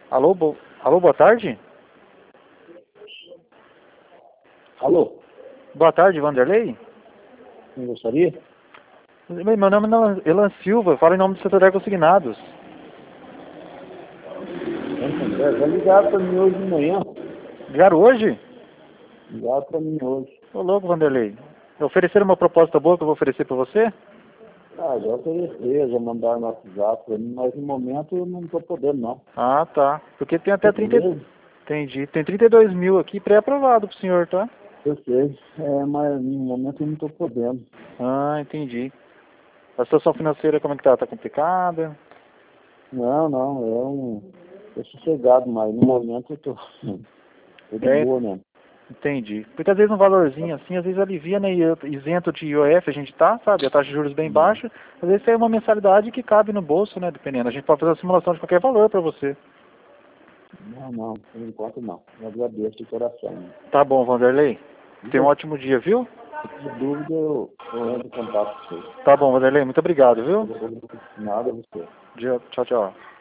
Alô, alô, boa tarde? Alô, Boa tarde, Vanderlei? quem gostaria? Meu nome é Elan Silva, falo em nome do setor Consignados. Já ligaram para mim hoje de manhã. Ligaram hoje? Ligaram para mim hoje. Ô louco, Vanderlei. Ofereceram uma proposta boa que eu vou oferecer para você? Já ofereci, já mandaram no WhatsApp para mim, mas no momento eu não estou podendo não. Ah, tá. Porque tem até 30... Beleza? Entendi. Tem 32 mil aqui pré-aprovado pro senhor, tá? Eu sei, mas no momento eu não estou podendo. Ah, entendi. A situação financeira como é que tá? Tá complicada? Não, tô sossegado, mas no momento eu tô de É, boa mesmo. entendi. Porque às vezes um valorzinho assim, às vezes alivia, né? E isento de IOF a gente tá, sabe? A taxa de juros bem Não, baixa. Às vezes tem uma mensalidade que cabe no bolso, né? Dependendo. A gente pode fazer uma simulação de qualquer valor para você. não, por enquanto não. Eu agradeço de coração. Né? Tá bom, Vanderlei. Tenha um Se ótimo dia, viu? tiver dúvida, eu entro em contato com você. Tá bom, Vanderlei. Muito obrigado, viu? Nada a você. Tchau, tchau.